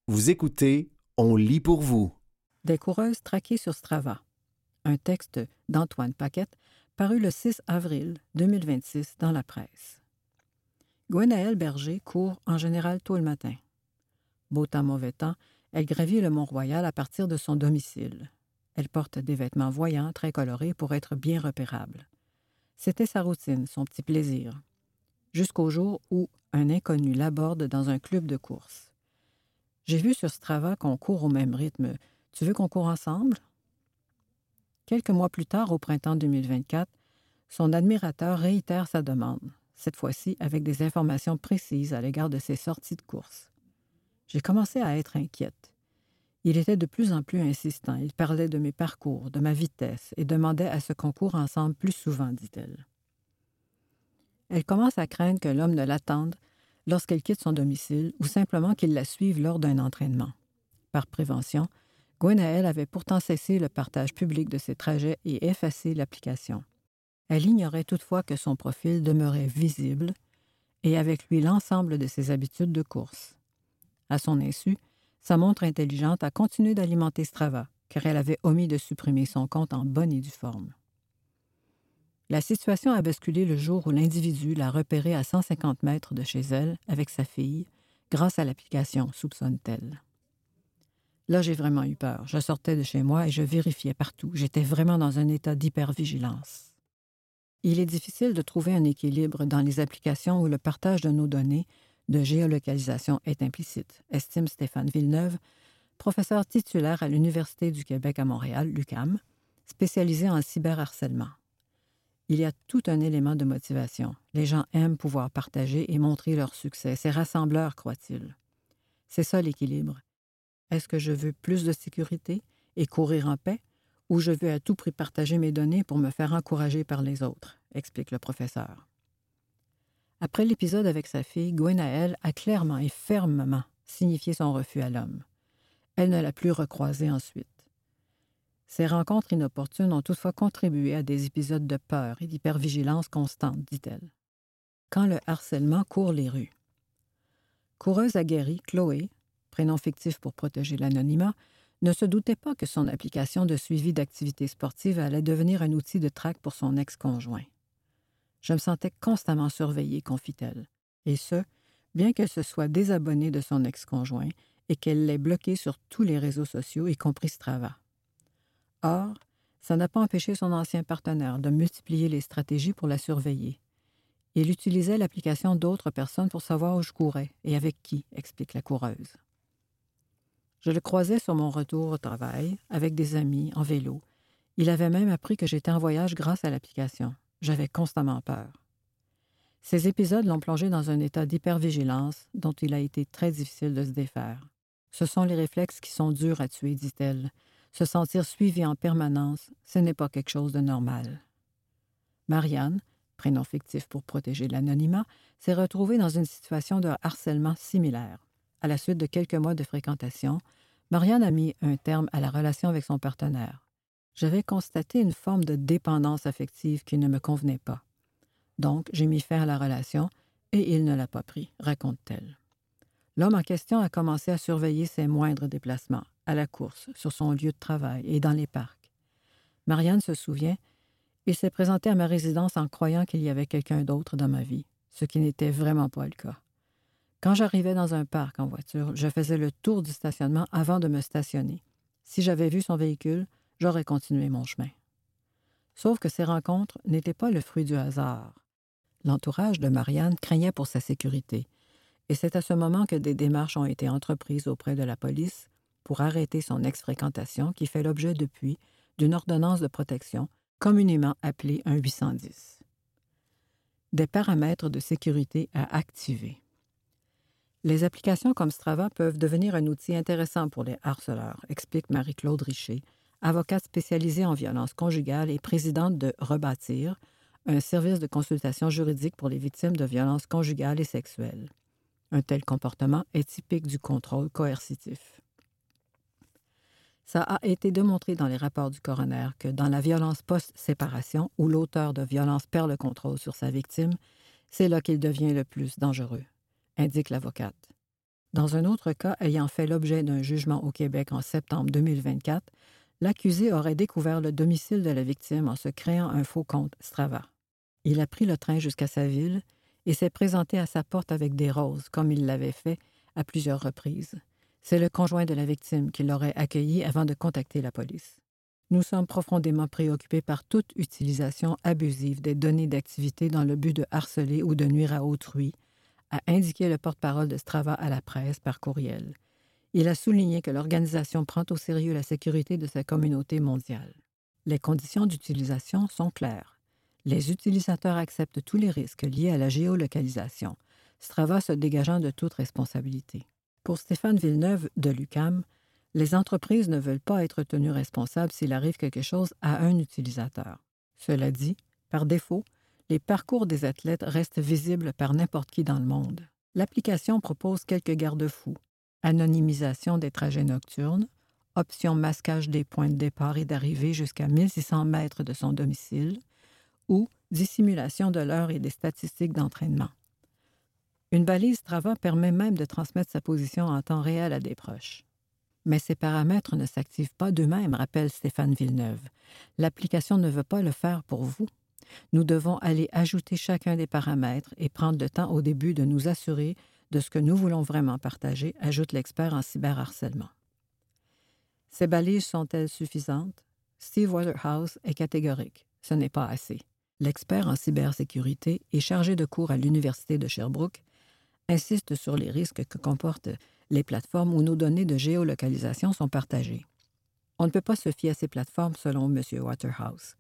Vous écoutez On lit pour vous. Des coureuses traquées sur Strava. Un texte d'Antoine Paquette paru le 6 avril 2026 dans la presse. Gwenaëlle Berger court en général tôt le matin. Beau temps, mauvais temps, elle gravit le Mont-Royal à partir de son domicile. Elle porte des vêtements voyants, très colorés pour être bien repérable. C'était sa routine, son petit plaisir. Jusqu'au jour où un inconnu l'aborde dans un club de course. « J'ai vu sur Strava qu'on court au même rythme. Tu veux qu'on court ensemble? » Quelques mois plus tard, au printemps 2024, son admirateur réitère sa demande, cette fois-ci avec des informations précises à l'égard de ses sorties de course. J'ai commencé à être inquiète. Il était de plus en plus insistant. Il parlait de mes parcours, de ma vitesse et demandait à ce qu'on court ensemble plus souvent, dit-elle. Elle commence à craindre que l'homme ne l'attende lorsqu'elle quitte son domicile ou simplement qu'il la suive lors d'un entraînement. Par prévention, Gwenaëlle avait pourtant cessé le partage public de ses trajets et effacé l'application. Elle ignorait toutefois que son profil demeurait visible et avec lui l'ensemble de ses habitudes de course. À son insu, sa montre intelligente a continué d'alimenter Strava, car elle avait omis de supprimer son compte en bonne et due forme. La situation a basculé le jour où l'individu l'a repérée à 150 mètres de chez elle avec sa fille, grâce à l'application, soupçonne-t-elle. Là, j'ai vraiment eu peur. Je sortais de chez moi et je vérifiais partout. J'étais vraiment dans un état d'hypervigilance. Il est difficile de trouver un équilibre dans les applications où le partage de nos données de géolocalisation est implicite, estime Stéphane Villeneuve, professeur titulaire à l'Université du Québec à Montréal, l'UQAM, spécialisé en cyberharcèlement. Il y a tout un élément de motivation. Les gens aiment pouvoir partager et montrer leur succès. C'est rassembleur, croit-il. C'est ça l'équilibre. Est-ce que je veux plus de sécurité et courir en paix, ou je veux à tout prix partager mes données pour me faire encourager par les autres, explique le professeur. Après l'épisode avec sa fille, Gwenaëlle a clairement et fermement signifié son refus à l'homme. Elle ne l'a plus recroisé ensuite. Ces rencontres inopportunes ont toutefois contribué à des épisodes de peur et d'hypervigilance constante, dit-elle. Quand le harcèlement court les rues. Coureuse aguerrie, Chloé, prénom fictif pour protéger l'anonymat, ne se doutait pas que son application de suivi d'activités sportives allait devenir un outil de traque pour son ex-conjoint. Je me sentais constamment surveillée, confie-t-elle, et ce, bien qu'elle se soit désabonnée de son ex-conjoint et qu'elle l'ait bloqué sur tous les réseaux sociaux, y compris Strava. Or, ça n'a pas empêché son ancien partenaire de multiplier les stratégies pour la surveiller. Il utilisait l'application d'autres personnes pour savoir où je courais et avec qui, explique la coureuse. Je le croisais sur mon retour au travail, avec des amis, en vélo. Il avait même appris que j'étais en voyage grâce à l'application. J'avais constamment peur. Ces épisodes l'ont plongé dans un état d'hypervigilance dont il a été très difficile de se défaire. Ce sont les réflexes qui sont durs à tuer, dit-elle. Se sentir suivi en permanence, ce n'est pas quelque chose de normal. Marianne, prénom fictif pour protéger l'anonymat, s'est retrouvée dans une situation de harcèlement similaire. À la suite de quelques mois de fréquentation, Marianne a mis un terme à la relation avec son partenaire. J'avais constaté une forme de dépendance affective qui ne me convenait pas. Donc, j'ai mis fin à la relation et il ne l'a pas pris, raconte-t-elle. L'homme en question a commencé à surveiller ses moindres déplacements, à la course, sur son lieu de travail et dans les parcs. Marianne se souvient, il s'est présenté à ma résidence en croyant qu'il y avait quelqu'un d'autre dans ma vie, ce qui n'était vraiment pas le cas. Quand j'arrivais dans un parc en voiture, je faisais le tour du stationnement avant de me stationner. Si j'avais vu son véhicule, j'aurais continué mon chemin. Sauf que ces rencontres n'étaient pas le fruit du hasard. L'entourage de Marianne craignait pour sa sécurité, et c'est à ce moment que des démarches ont été entreprises auprès de la police pour arrêter son ex-fréquentation qui fait l'objet depuis d'une ordonnance de protection, communément appelée un 810. Des paramètres de sécurité à activer. Les applications comme Strava peuvent devenir un outil intéressant pour les harceleurs, explique Marie-Claude Richer, avocate spécialisée en violence conjugale et présidente de Rebâtir, un service de consultation juridique pour les victimes de violences conjugales et sexuelles. Un tel comportement est typique du contrôle coercitif. Ça a été démontré dans les rapports du coroner que dans la violence post-séparation, où l'auteur de violence perd le contrôle sur sa victime, c'est là qu'il devient le plus dangereux, indique l'avocate. Dans un autre cas ayant fait l'objet d'un jugement au Québec en septembre 2024, l'accusé aurait découvert le domicile de la victime en se créant un faux compte Strava. Il a pris le train jusqu'à sa ville et s'est présenté à sa porte avec des roses, comme il l'avait fait à plusieurs reprises. C'est le conjoint de la victime qui l'aurait accueilli avant de contacter la police. Nous sommes profondément préoccupés par toute utilisation abusive des données d'activité dans le but de harceler ou de nuire à autrui, a indiqué le porte-parole de Strava à la presse par courriel. Il a souligné que l'organisation prend au sérieux la sécurité de sa communauté mondiale. Les conditions d'utilisation sont claires. Les utilisateurs acceptent tous les risques liés à la géolocalisation, Strava se dégageant de toute responsabilité. Pour Stéphane Villeneuve de l'UQAM, les entreprises ne veulent pas être tenues responsables s'il arrive quelque chose à un utilisateur. Cela dit, par défaut, les parcours des athlètes restent visibles par n'importe qui dans le monde. L'application propose quelques garde-fous. Anonymisation des trajets nocturnes, option masquage des points de départ et d'arrivée jusqu'à 1600 mètres de son domicile, ou dissimulation de l'heure et des statistiques d'entraînement. Une balise Strava permet même de transmettre sa position en temps réel à des proches. Mais ces paramètres ne s'activent pas d'eux-mêmes, rappelle Stéphane Villeneuve. L'application ne veut pas le faire pour vous. Nous devons aller ajouter chacun des paramètres et prendre le temps au début de nous assurer de ce que nous voulons vraiment partager, ajoute l'expert en cyberharcèlement. Ces balises sont-elles suffisantes? Steve Waterhouse est catégorique. Ce n'est pas assez. L'expert en cybersécurité et chargé de cours à l'Université de Sherbrooke insiste sur les risques que comportent les plateformes où nos données de géolocalisation sont partagées. On ne peut pas se fier à ces plateformes selon M. Waterhouse.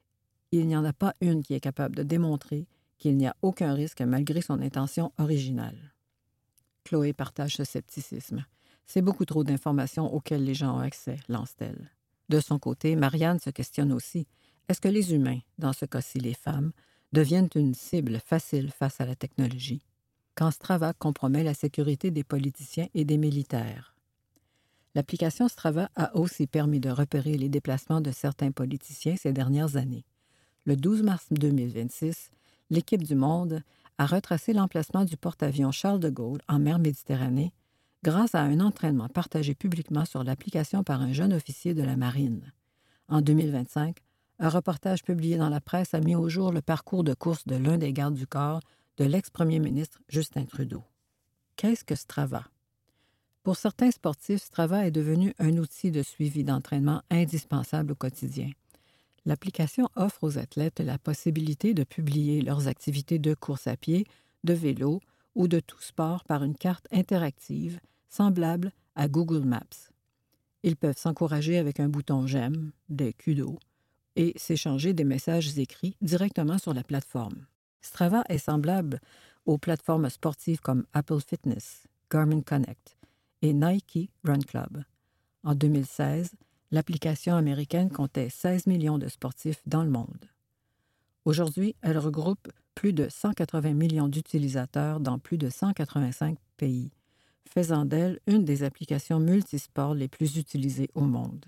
Il n'y en a pas une qui est capable de démontrer qu'il n'y a aucun risque malgré son intention originale. Chloé partage ce scepticisme. C'est beaucoup trop d'informations auxquelles les gens ont accès, lance-t-elle. De son côté, Marianne se questionne aussi. Est-ce que les humains, dans ce cas-ci les femmes, deviennent une cible facile face à la technologie? Quand Strava compromet la sécurité des politiciens et des militaires. L'application Strava a aussi permis de repérer les déplacements de certains politiciens ces dernières années. Le 12 mars 2026, l'équipe du Monde a retracé l'emplacement du porte-avions Charles de Gaulle en mer Méditerranée grâce à un entraînement partagé publiquement sur l'application par un jeune officier de la Marine. En 2025, un reportage publié dans la presse a mis au jour le parcours de course de l'un des gardes du corps de l'ex-premier ministre Justin Trudeau. Qu'est-ce que Strava? Pour certains sportifs, Strava est devenu un outil de suivi d'entraînement indispensable au quotidien. L'application offre aux athlètes la possibilité de publier leurs activités de course à pied, de vélo ou de tout sport par une carte interactive semblable à Google Maps. Ils peuvent s'encourager avec un bouton « J'aime », des kudos, et s'échanger des messages écrits directement sur la plateforme. Strava est semblable aux plateformes sportives comme Apple Fitness, Garmin Connect et Nike Run Club. En 2016, l'application américaine comptait 16 millions de sportifs dans le monde. Aujourd'hui, elle regroupe plus de 180 millions d'utilisateurs dans plus de 185 pays, faisant d'elle une des applications multisports les plus utilisées au monde.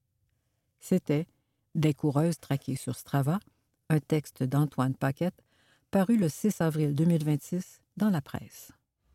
C'était « Des coureuses traquées sur Strava », un texte d'Antoine Paquette, paru le 6 avril 2026 dans la presse.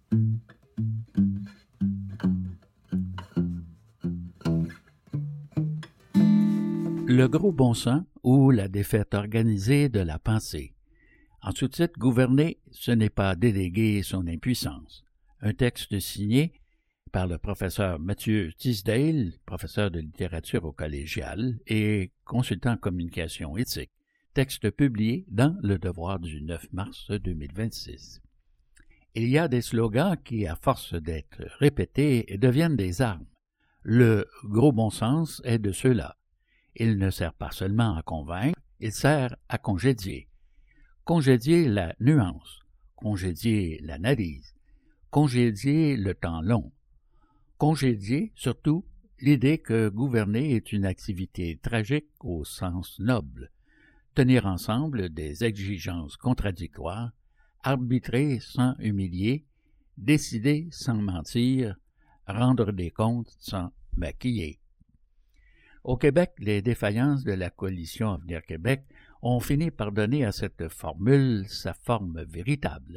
Le gros bon sens ou la défaite organisée de la pensée. En sous-titre, gouverner, ce n'est pas déléguer son impuissance. Un texte signé par le professeur Mathieu Tisdale, professeur de littérature au collégial et consultant en communication éthique. Texte publié dans Le Devoir du 9 mars 2026. Il y a des slogans qui, à force d'être répétés, deviennent des armes. Le gros bon sens est de ceux-là. Il ne sert pas seulement à convaincre, il sert à congédier. Congédier la nuance, congédier l'analyse, congédier le temps long. Congédier, surtout, l'idée que gouverner est une activité tragique au sens noble. Tenir ensemble des exigences contradictoires, arbitrer sans humilier, décider sans mentir, rendre des comptes sans maquiller. Au Québec, les défaillances de la coalition Avenir Québec ont fini par donner à cette formule sa forme véritable.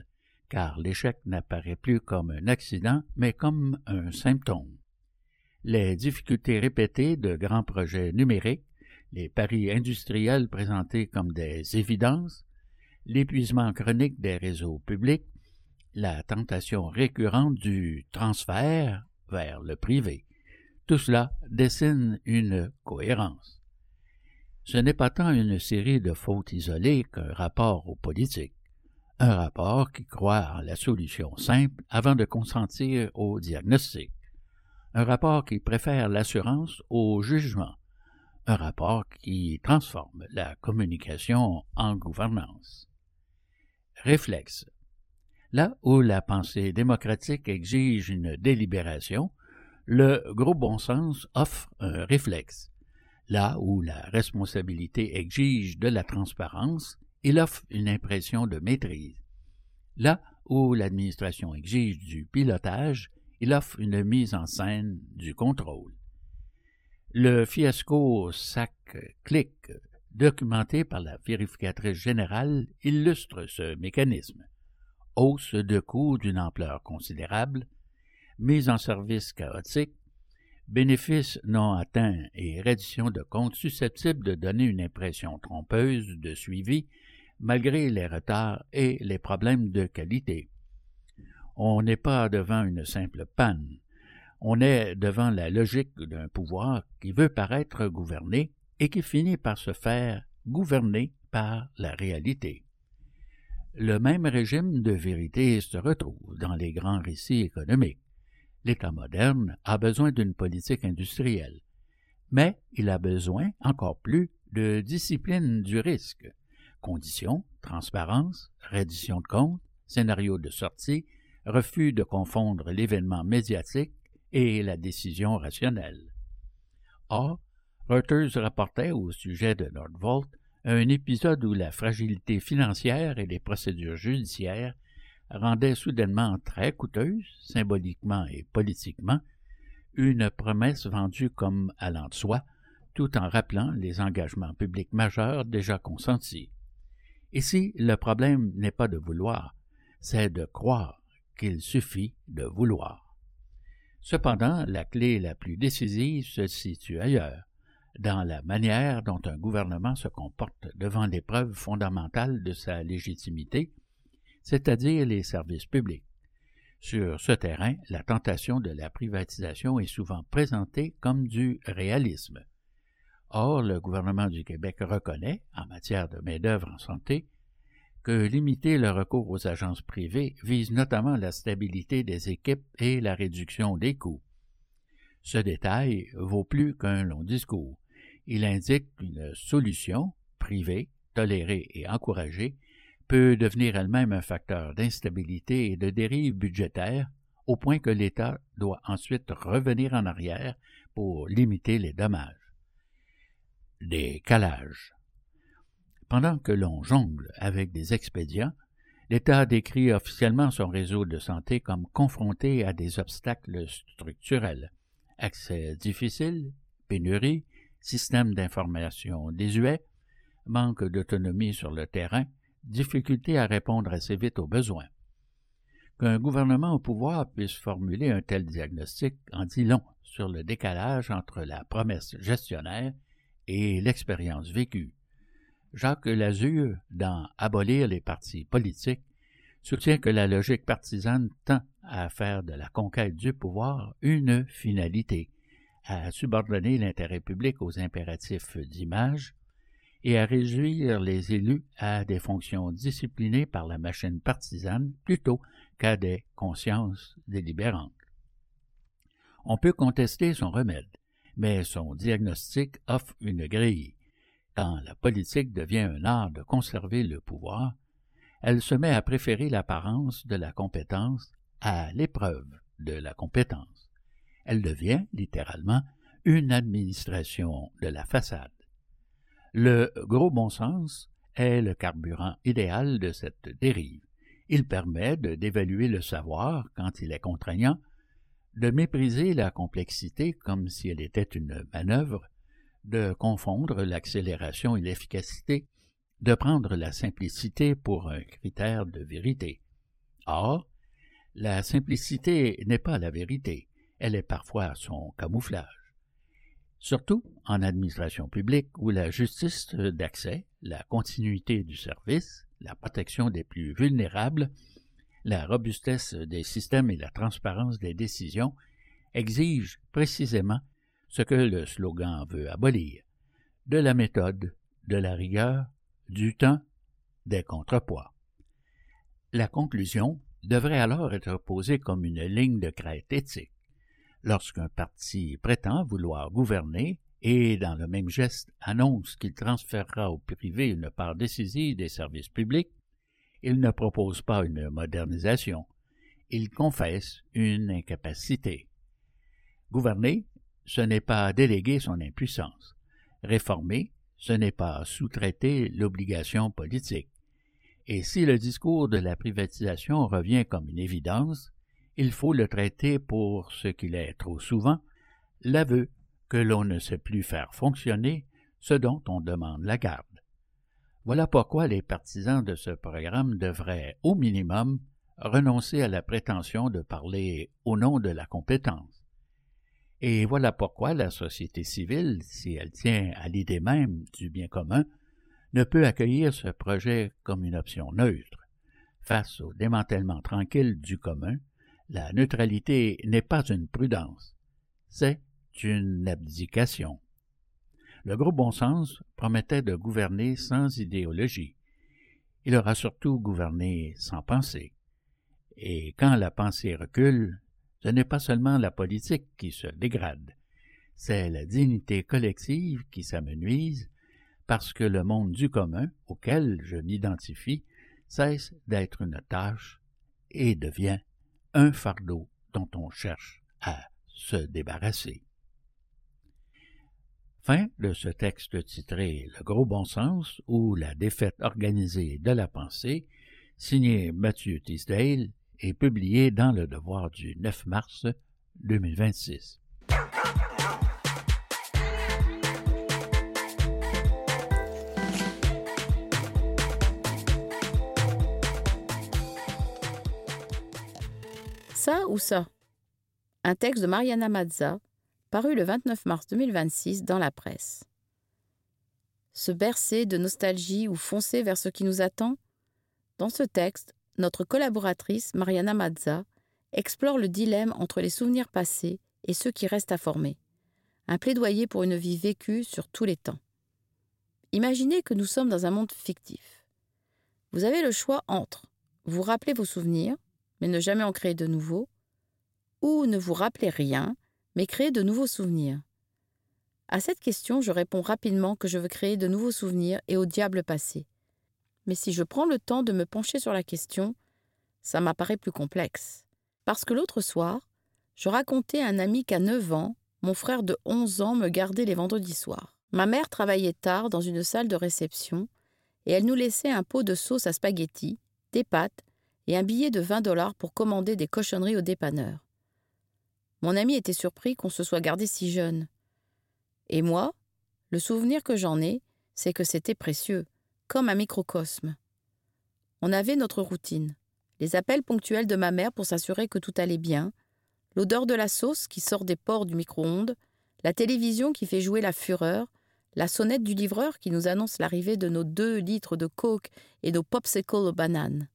car l'échec n'apparaît plus comme un accident, mais comme un symptôme. Les difficultés répétées de grands projets numériques, les paris industriels présentés comme des évidences, l'épuisement chronique des réseaux publics, la tentation récurrente du transfert vers le privé. Tout cela dessine une cohérence. Ce n'est pas tant une série de fautes isolées qu'un rapport aux politiques. Un rapport qui croit en la solution simple avant de consentir au diagnostic. Un rapport qui préfère l'assurance au jugement. Un rapport qui transforme la communication en gouvernance. Réflexe. Là où la pensée démocratique exige une délibération, le gros bon sens offre un réflexe. Là où la responsabilité exige de la transparence, il offre une impression de maîtrise. Là où l'administration exige du pilotage, il offre une mise en scène du contrôle. Le fiasco SAC-CLIC, documenté par la vérificatrice générale, illustre ce mécanisme. Hausse de coûts d'une ampleur considérable, mise en service chaotique, bénéfices non atteints et reddition de comptes susceptibles de donner une impression trompeuse de suivi malgré les retards et les problèmes de qualité. On n'est pas devant une simple panne, on est devant la logique d'un pouvoir qui veut paraître gouverné et qui finit par se faire gouverner par la réalité. Le même régime de vérité se retrouve dans les grands récits économiques. L'État moderne a besoin d'une politique industrielle, mais il a besoin, encore plus, de discipline du risque. Conditions, transparence, reddition de comptes, scénario de sortie, refus de confondre l'événement médiatique et la décision rationnelle. Or, Reuters rapportait au sujet de Nordvolt un épisode où la fragilité financière et les procédures judiciaires rendaient soudainement très coûteuse, symboliquement et politiquement, une promesse vendue comme allant de soi, tout en rappelant les engagements publics majeurs déjà consentis. Ici, le problème n'est pas de vouloir, c'est de croire qu'il suffit de vouloir. Cependant, la clé la plus décisive se situe ailleurs, dans la manière dont un gouvernement se comporte devant l'épreuve fondamentale de sa légitimité, c'est-à-dire les services publics. Sur ce terrain, la tentation de la privatisation est souvent présentée comme du réalisme. Or, le gouvernement du Québec reconnaît, en matière de main-d'œuvre en santé, que limiter le recours aux agences privées vise notamment la stabilité des équipes et la réduction des coûts. Ce détail vaut plus qu'un long discours. Il indique qu'une solution, privée, tolérée et encouragée, peut devenir elle-même un facteur d'instabilité et de dérive budgétaire, au point que l'État doit ensuite revenir en arrière pour limiter les dommages. Décalage. Pendant que l'on jongle avec des expédients, l'État décrit officiellement son réseau de santé comme confronté à des obstacles structurels. Accès difficile, pénurie, système d'information désuet, manque d'autonomie sur le terrain, difficulté à répondre assez vite aux besoins. Qu'un gouvernement au pouvoir puisse formuler un tel diagnostic en dit long sur le décalage entre la promesse gestionnaire et l'expérience vécue. Jacques Lazure, dans « Abolir les partis politiques », soutient que la logique partisane tend à faire de la conquête du pouvoir une finalité, à subordonner l'intérêt public aux impératifs d'image et à réduire les élus à des fonctions disciplinées par la machine partisane plutôt qu'à des consciences délibérantes. On peut contester son remède, mais son diagnostic offre une grille. Quand la politique devient un art de conserver le pouvoir, elle se met à préférer l'apparence de la compétence à l'épreuve de la compétence. Elle devient, littéralement, une administration de la façade. Le gros bon sens est le carburant idéal de cette dérive. Il permet d'évaluer le savoir quand il est contraignant, de mépriser la complexité comme si elle était une manœuvre, de confondre l'accélération et l'efficacité, de prendre la simplicité pour un critère de vérité. Or, la simplicité n'est pas la vérité, elle est parfois son camouflage. Surtout en administration publique où la justice d'accès, la continuité du service, la protection des plus vulnérables, la robustesse des systèmes et la transparence des décisions exigent précisément ce que le slogan veut abolir: de la méthode, de la rigueur, du temps, des contrepoids. La conclusion devrait alors être posée comme une ligne de crête éthique. Lorsqu'un parti prétend vouloir gouverner et, dans le même geste, annonce qu'il transférera au privé une part décisive des services publics, il ne propose pas une modernisation, il confesse une incapacité. Gouverner, ce n'est pas déléguer son impuissance. Réformer, ce n'est pas sous-traiter l'obligation politique. Et si le discours de la privatisation revient comme une évidence, il faut le traiter pour ce qu'il est trop souvent, l'aveu que l'on ne sait plus faire fonctionner ce dont on demande la garde. Voilà pourquoi les partisans de ce programme devraient, au minimum, renoncer à la prétention de parler au nom de la compétence. Et voilà pourquoi la société civile, si elle tient à l'idée même du bien commun, ne peut accueillir ce projet comme une option neutre. Face au démantèlement tranquille du commun, la neutralité n'est pas une prudence, c'est une abdication. Le gros bon sens promettait de gouverner sans idéologie. Il aura surtout gouverné sans pensée. Et quand la pensée recule, ce n'est pas seulement la politique qui se dégrade, c'est la dignité collective qui s'amenuise parce que le monde du commun, auquel je m'identifie, cesse d'être une tâche et devient un fardeau dont on cherche à se débarrasser. Fin de ce texte titré « Le gros bon sens » ou « La défaite organisée de la pensée », signé Mathieu Teasdale et publié dans Le Devoir du 9 mars 2026. Ça ou ça? Un texte de Mariana Mazza, paru le 29 mars 2026 dans la presse. Se bercer de nostalgie ou foncer vers ce qui nous attend? Dans ce texte, notre collaboratrice, Mariana Mazza, explore le dilemme entre les souvenirs passés et ceux qui restent à former. Un plaidoyer pour une vie vécue sur tous les temps. Imaginez que nous sommes dans un monde fictif. Vous avez le choix entre vous rappeler vos souvenirs, mais ne jamais en créer de nouveaux, ou ne vous rappeler rien, mais créer de nouveaux souvenirs. À cette question, je réponds rapidement que je veux créer de nouveaux souvenirs et au diable passé. Mais si je prends le temps de me pencher sur la question, ça m'apparaît plus complexe. Parce que l'autre soir, je racontais à un ami qu'à 9 ans, mon frère de 11 ans me gardait les vendredis soirs. Ma mère travaillait tard dans une salle de réception et elle nous laissait un pot de sauce à spaghetti, des pâtes et un billet de 20$ pour commander des cochonneries au dépanneur. Mon ami était surpris qu'on se soit gardé si jeune. Et moi, le souvenir que j'en ai, c'est que c'était précieux, comme un microcosme. On avait notre routine, les appels ponctuels de ma mère pour s'assurer que tout allait bien, l'odeur de la sauce qui sort des pores du micro-ondes, la télévision qui fait jouer la fureur, la sonnette du livreur qui nous annonce l'arrivée de nos 2 litres de coke et nos popsicles aux bananes.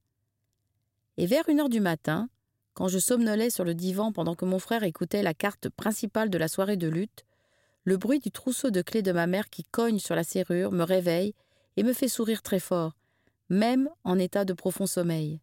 Et vers 1h du matin, quand je somnolais sur le divan pendant que mon frère écoutait la carte principale de la soirée de lutte, le bruit du trousseau de clés de ma mère qui cogne sur la serrure me réveille et me fait sourire très fort, même en état de profond sommeil.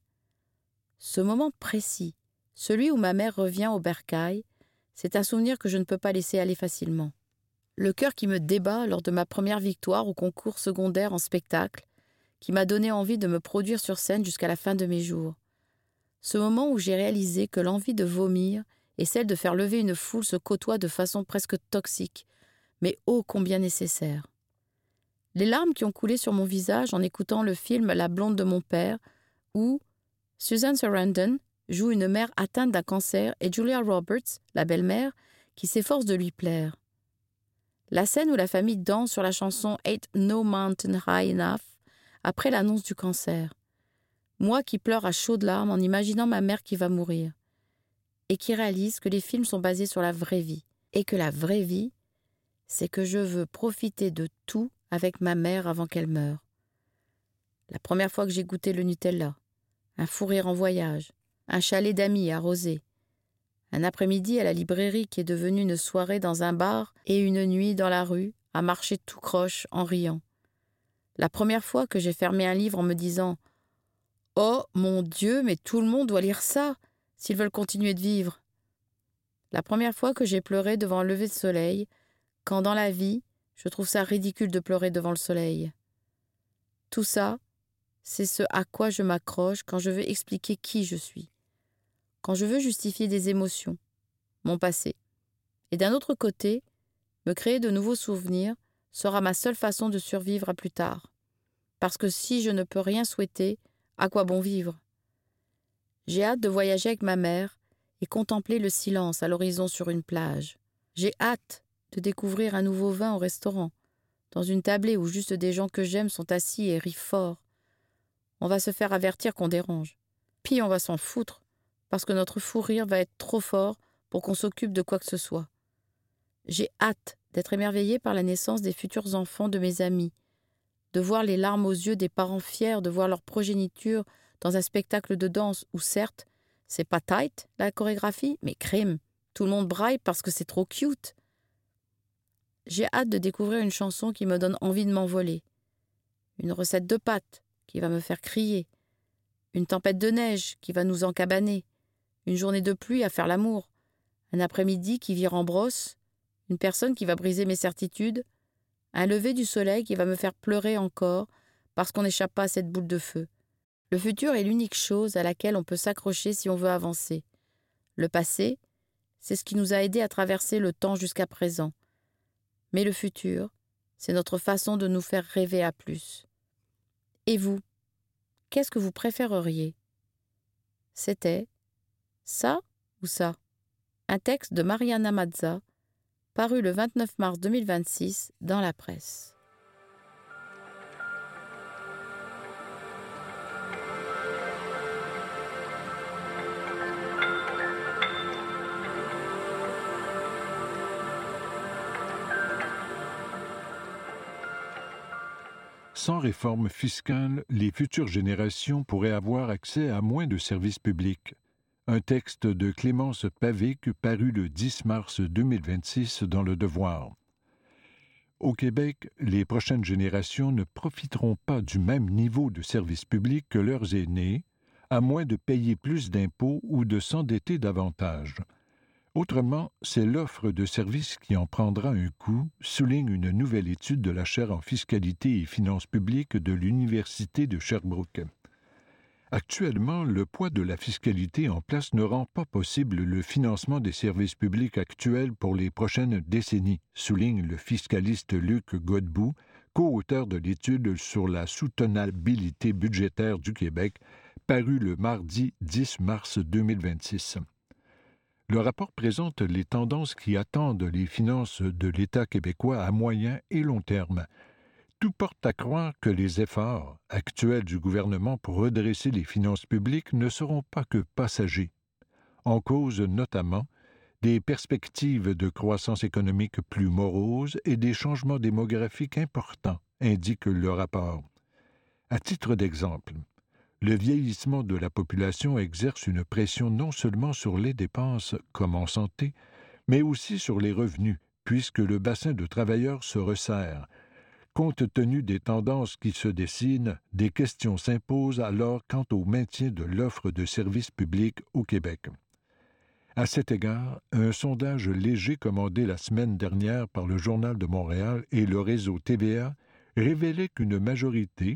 Ce moment précis, celui où ma mère revient au bercail, c'est un souvenir que je ne peux pas laisser aller facilement. Le cœur qui me débat lors de ma première victoire au concours secondaire en spectacle, qui m'a donné envie de me produire sur scène jusqu'à la fin de mes jours. Ce moment où j'ai réalisé que l'envie de vomir et celle de faire lever une foule se côtoient de façon presque toxique, mais ô combien nécessaire. Les larmes qui ont coulé sur mon visage en écoutant le film La blonde de mon père, où Susan Sarandon joue une mère atteinte d'un cancer et Julia Roberts, la belle-mère, qui s'efforce de lui plaire. La scène où la famille danse sur la chanson « Ain't No Mountain High Enough » après l'annonce du cancer. Moi qui pleure à chaudes larmes en imaginant ma mère qui va mourir. Et qui réalise que les films sont basés sur la vraie vie. Et que la vraie vie, c'est que je veux profiter de tout avec ma mère avant qu'elle meure. La première fois que j'ai goûté le Nutella, un fou rire en voyage, un chalet d'amis arrosé, un après-midi à la librairie qui est devenue une soirée dans un bar et une nuit dans la rue à marcher tout croche en riant. La première fois que j'ai fermé un livre en me disant « Oh mon Dieu, mais tout le monde doit lire ça s'ils veulent continuer de vivre !» La première fois que j'ai pleuré devant un lever de soleil, quand dans la vie, je trouve ça ridicule de pleurer devant le soleil. Tout ça, c'est ce à quoi je m'accroche quand je veux expliquer qui je suis, quand je veux justifier des émotions, mon passé. Et d'un autre côté, me créer de nouveaux souvenirs sera ma seule façon de survivre à plus tard. Parce que si je ne peux rien souhaiter, à quoi bon vivre? J'ai hâte de voyager avec ma mère et contempler le silence à l'horizon sur une plage. J'ai hâte de découvrir un nouveau vin au restaurant, dans une tablée où juste des gens que j'aime sont assis et rient fort. On va se faire avertir qu'on dérange. Puis on va s'en foutre, parce que notre fou rire va être trop fort pour qu'on s'occupe de quoi que ce soit. J'ai hâte d'être émerveillée par la naissance des futurs enfants de mes amis, de voir les larmes aux yeux des parents fiers de voir leur progéniture dans un spectacle de danse où, certes, c'est pas tight, la chorégraphie, mais crime. Tout le monde braille parce que c'est trop cute. J'ai hâte de découvrir une chanson qui me donne envie de m'envoler. Une recette de pâtes qui va me faire crier. Une tempête de neige qui va nous encabaner. Une journée de pluie à faire l'amour. Un après-midi qui vire en brosse. Une personne qui va briser mes certitudes. Un lever du soleil qui va me faire pleurer encore parce qu'on n'échappe pas à cette boule de feu. Le futur est l'unique chose à laquelle on peut s'accrocher si on veut avancer. Le passé, c'est ce qui nous a aidés à traverser le temps jusqu'à présent. Mais le futur, c'est notre façon de nous faire rêver à plus. Et vous, qu'est-ce que vous préféreriez? C'était ça ou ça? Un texte de Mariana Mazza, paru le 29 mars 2026 dans la presse. Sans réforme fiscale, les futures générations pourraient avoir accès à moins de services publics. Un texte de Clémence Pavic paru le 10 mars 2026 dans Le Devoir. Au Québec, les prochaines générations ne profiteront pas du même niveau de services publics que leurs aînés, à moins de payer plus d'impôts ou de s'endetter davantage. Autrement, c'est l'offre de services qui en prendra un coup, souligne une nouvelle étude de la chaire en fiscalité et finances publiques de l'Université de Sherbrooke. Actuellement, le poids de la fiscalité en place ne rend pas possible le financement des services publics actuels pour les prochaines décennies, souligne le fiscaliste Luc Godbout, co-auteur de l'étude sur la soutenabilité budgétaire du Québec, paru le mardi 10 mars 2026. Le rapport présente les tendances qui attendent les finances de l'État québécois à moyen et long terme. Tout porte à croire que les efforts actuels du gouvernement pour redresser les finances publiques ne seront pas que passagers. En cause notamment des perspectives de croissance économique plus moroses et des changements démographiques importants, indique le rapport. À titre d'exemple, le vieillissement de la population exerce une pression non seulement sur les dépenses, comme en santé, mais aussi sur les revenus, puisque le bassin de travailleurs se resserre. Compte tenu des tendances qui se dessinent, des questions s'imposent alors quant au maintien de l'offre de services publics au Québec. À cet égard, un sondage léger commandé la semaine dernière par le Journal de Montréal et le réseau TVA révélait qu'une majorité,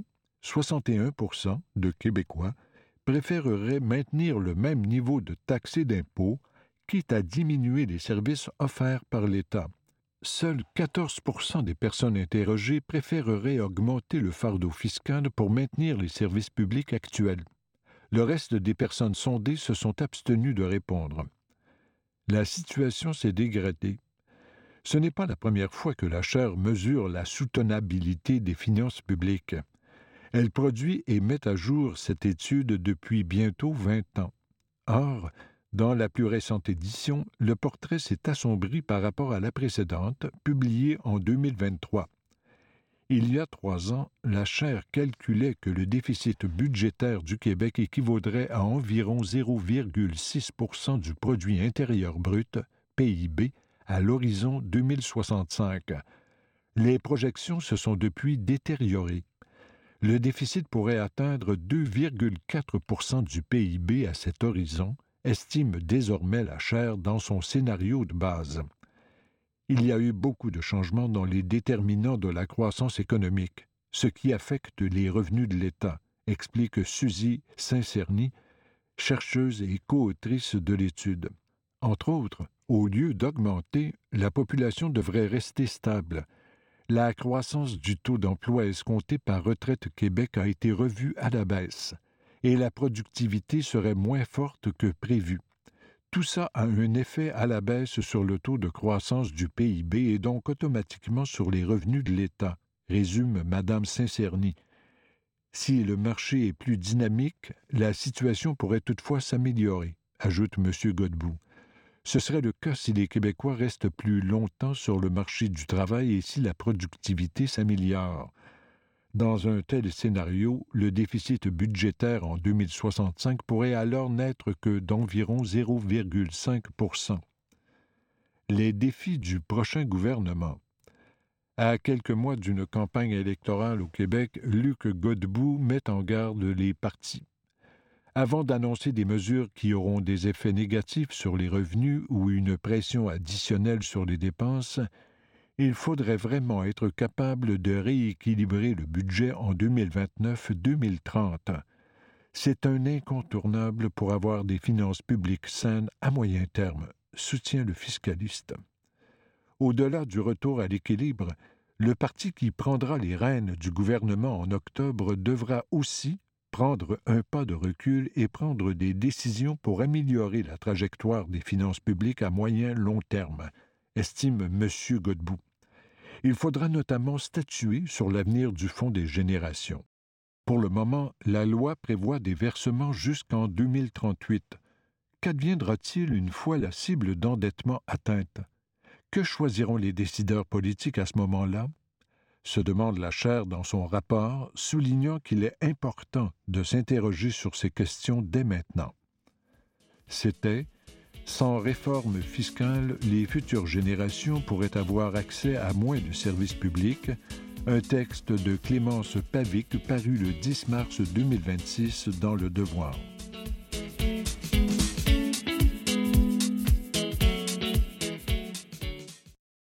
61% de Québécois, préféreraient maintenir le même niveau de taxes et d'impôts, quitte à diminuer les services offerts par l'État. Seuls 14% des personnes interrogées préféreraient augmenter le fardeau fiscal pour maintenir les services publics actuels. Le reste des personnes sondées se sont abstenues de répondre. La situation s'est dégradée. Ce n'est pas la première fois que la chaire mesure la soutenabilité des finances publiques. Elle produit et met à jour cette étude depuis bientôt 20 ans. Or, dans la plus récente édition, le portrait s'est assombri par rapport à la précédente, publiée en 2023. Il y a 3 ans, la chaire calculait que le déficit budgétaire du Québec équivaudrait à environ 0,6 % du produit intérieur brut, PIB, à l'horizon 2065. Les projections se sont depuis détériorées. Le déficit pourrait atteindre 2,4 % du PIB à cet horizon, estime désormais la chaire dans son scénario de base. Il y a eu beaucoup de changements dans les déterminants de la croissance économique, ce qui affecte les revenus de l'État, explique Suzy Saint-Cerny, chercheuse et co-autrice de l'étude. Entre autres, au lieu d'augmenter, la population devrait rester stable. La croissance du taux d'emploi escompté par Retraite Québec a été revue à la baisse et la productivité serait moins forte que prévu. Tout ça a un effet à la baisse sur le taux de croissance du PIB et donc automatiquement sur les revenus de l'État, résume Mme Saint-Cerny. Si le marché est plus dynamique, la situation pourrait toutefois s'améliorer, ajoute M. Godbout. Ce serait le cas si les Québécois restent plus longtemps sur le marché du travail et si la productivité s'améliore. Dans un tel scénario, le déficit budgétaire en 2065 pourrait alors n'être que d'environ 0,5 %. Les défis du prochain gouvernement. À quelques mois d'une campagne électorale au Québec, Luc Godbout met en garde les partis. Avant d'annoncer des mesures qui auront des effets négatifs sur les revenus ou une pression additionnelle sur les dépenses, il faudrait vraiment être capable de rééquilibrer le budget en 2029-2030. C'est un incontournable pour avoir des finances publiques saines à moyen terme, soutient le fiscaliste. Au-delà du retour à l'équilibre, le parti qui prendra les rênes du gouvernement en octobre devra aussi prendre un pas de recul et prendre des décisions pour améliorer la trajectoire des finances publiques à moyen-long terme, estime M. Godbout. Il faudra notamment statuer sur l'avenir du Fonds des générations. Pour le moment, la loi prévoit des versements jusqu'en 2038. Qu'adviendra-t-il une fois la cible d'endettement atteinte? Que choisiront les décideurs politiques à ce moment-là? Se demande la chaire dans son rapport, soulignant qu'il est important de s'interroger sur ces questions dès maintenant. C'était « Sans réforme fiscale, les futures générations pourraient avoir accès à moins de services publics », un texte de Clémence Pavic paru le 10 mars 2026 dans Le Devoir.